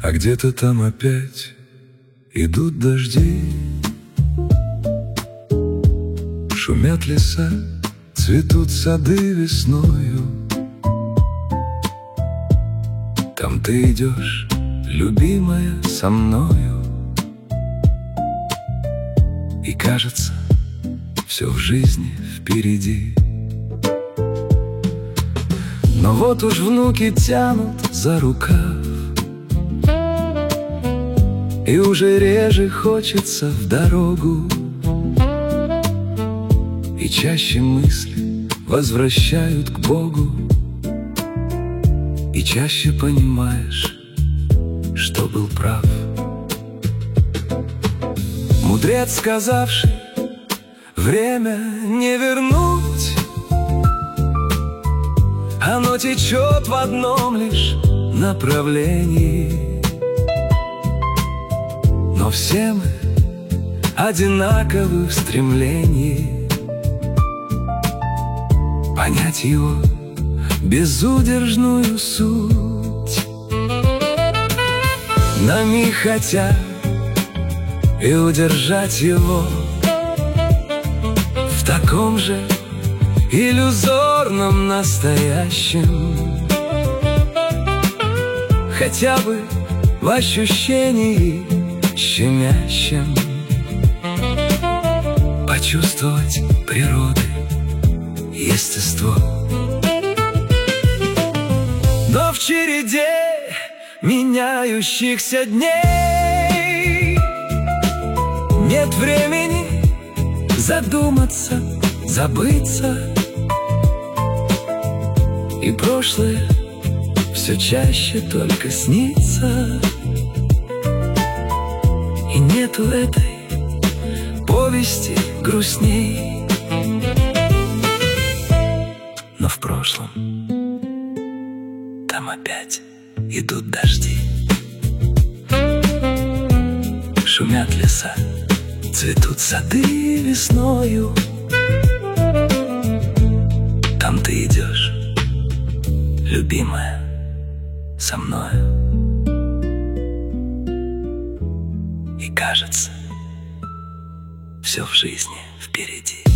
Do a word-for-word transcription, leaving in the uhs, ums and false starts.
А где-то там опять идут дожди, шумят леса, цветут сады весною. Там ты идешь, любимая, со мною, и кажется, все в жизни впереди. Но вот уж внуки тянут за рукав, и уже реже хочется в дорогу, и чаще мысли возвращают к Богу, и чаще понимаешь, что был прав. Мудрец, сказавший: время не вернуть, оно течет в одном лишь направлении. Но все мы одинаковы в стремлении понять его безудержную суть. На миг хотя и удержать его в таком же иллюзорном настоящем, хотя бы в ощущении щемящем, почувствовать природы естество. Но в череде меняющихся дней нет времени задуматься, забыться, и прошлое все чаще только снится. И нету этой повести грустней. Но в прошлом там опять идут дожди, шумят леса, цветут сады весною. Там ты идешь, любимая, со мною, и кажется, все в жизни впереди.